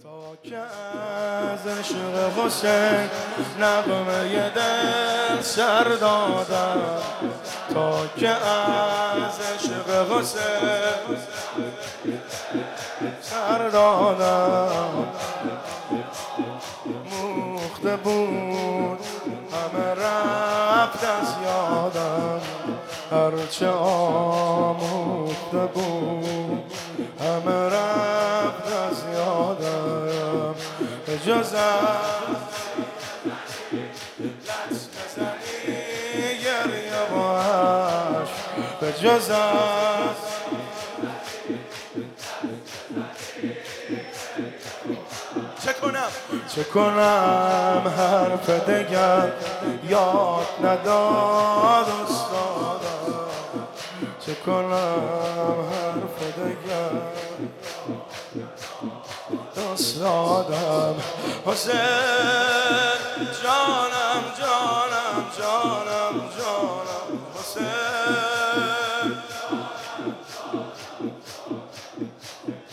تا که از عشق حسین نغمه دل سر دادم، تا که از عشق حسین سر دادم. موخته بود همه رفت از یادم، هرچه آموخته بود همه رفت از یادم. به جز لطف نزنی گریه باش، به جز چه کنم حرف دگر یاد نداد استادم، چه کنم حرف دگر استادم. حسین جانم جانم جانم جانم حسین